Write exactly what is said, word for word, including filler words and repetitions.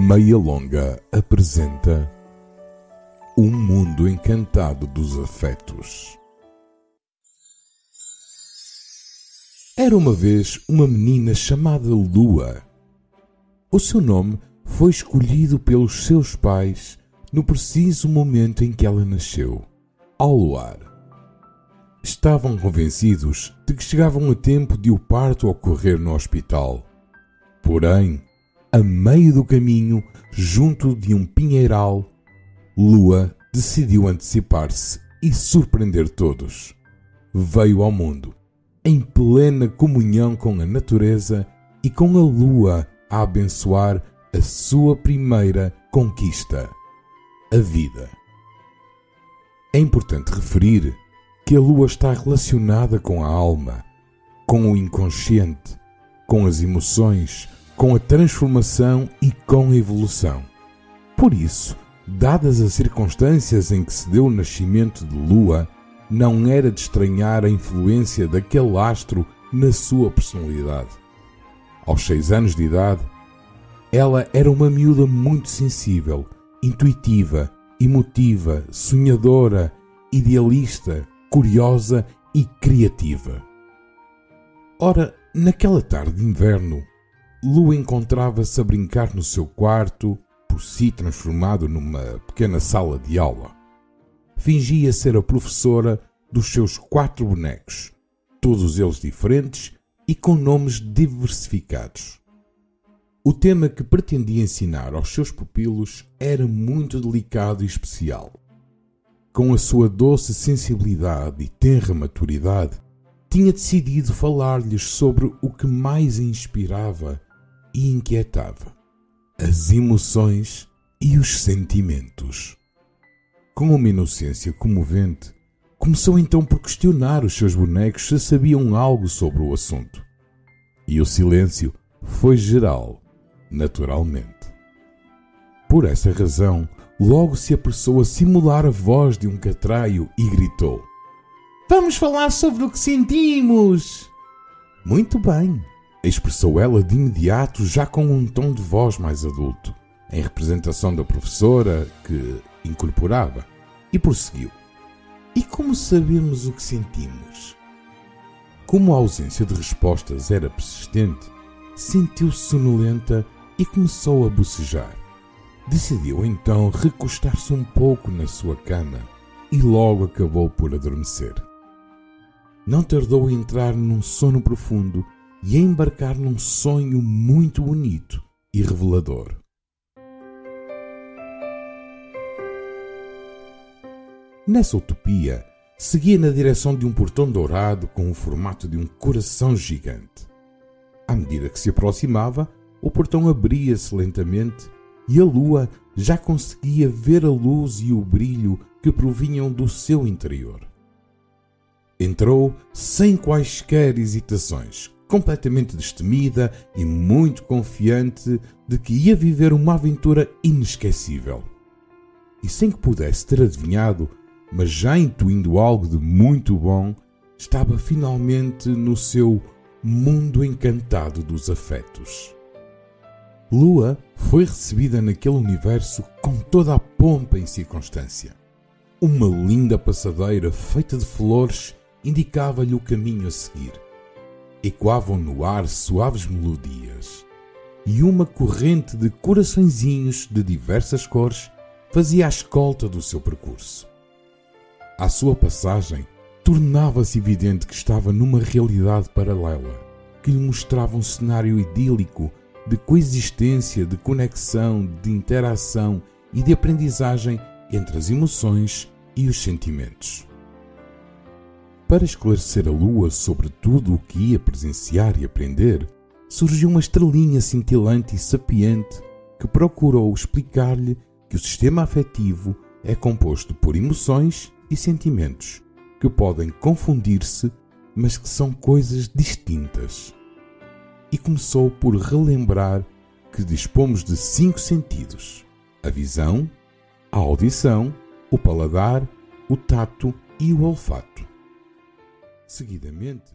Meia Longa apresenta Um Mundo Encantado dos Afetos. Era uma vez uma menina chamada Lua. O seu nome foi escolhido pelos seus pais no preciso momento em que ela nasceu, ao luar. Estavam convencidos de que chegavam a tempo de o parto ocorrer no hospital. Porém, a meio do caminho, junto de um pinheiral, Lua decidiu antecipar-se e surpreender todos. Veio ao mundo, em plena comunhão com a natureza e com a Lua a abençoar a sua primeira conquista, a vida. É importante referir que a Lua está relacionada com a alma, com o inconsciente, com as emoções, com a transformação e com a evolução. Por isso, dadas as circunstâncias em que se deu o nascimento de Lua, não era de estranhar a influência daquele astro na sua personalidade. Aos seis anos de idade, ela era uma miúda muito sensível, intuitiva, emotiva, sonhadora, idealista, curiosa e criativa. Ora, naquela tarde de inverno, Lua encontrava-se a brincar no seu quarto, por si transformado numa pequena sala de aula. Fingia ser a professora dos seus quatro bonecos, todos eles diferentes e com nomes diversificados. O tema que pretendia ensinar aos seus pupilos era muito delicado e especial. Com a sua doce sensibilidade e tenra maturidade, tinha decidido falar-lhes sobre o que mais a inspirava e inquietava: as emoções e os sentimentos. Com uma inocência comovente, começou então por questionar os seus bonecos se sabiam algo sobre o assunto. E o silêncio foi geral, naturalmente. Por essa razão, logo se apressou a simular a voz de um catraio e gritou: "Vamos falar sobre o que sentimos!" "Muito bem!" expressou ela de imediato, já com um tom de voz mais adulto, em representação da professora que incorporava, e prosseguiu: "E como sabemos o que sentimos?" Como a ausência de respostas era persistente, sentiu-se sonolenta e começou a bocejar. Decidiu então recostar-se um pouco na sua cama e logo acabou por adormecer. Não tardou a entrar num sono profundo e a embarcar num sonho muito bonito e revelador. Nessa utopia, seguia na direção de um portão dourado com o formato de um coração gigante. À medida que se aproximava, o portão abria-se lentamente e a Lua já conseguia ver a luz e o brilho que provinham do seu interior. Entrou sem quaisquer hesitações, completamente destemida e muito confiante de que ia viver uma aventura inesquecível. E sem que pudesse ter adivinhado, mas já intuindo algo de muito bom, estava finalmente no seu mundo encantado dos afetos. Lua foi recebida naquele universo com toda a pompa e circunstância. Uma linda passadeira feita de flores indicava-lhe o caminho a seguir. Ecoavam no ar suaves melodias, e uma corrente de coraçõezinhos de diversas cores fazia a escolta do seu percurso. À sua passagem, tornava-se evidente que estava numa realidade paralela, que lhe mostrava um cenário idílico de coexistência, de conexão, de interação e de aprendizagem entre as emoções e os sentimentos. Para esclarecer a Lua sobre tudo o que ia presenciar e aprender, surgiu uma estrelinha cintilante e sapiente que procurou explicar-lhe que o sistema afetivo é composto por emoções e sentimentos que podem confundir-se, mas que são coisas distintas. E começou por relembrar que dispomos de cinco sentidos: a visão, a audição, o paladar, o tato e o olfato. Seguidamente,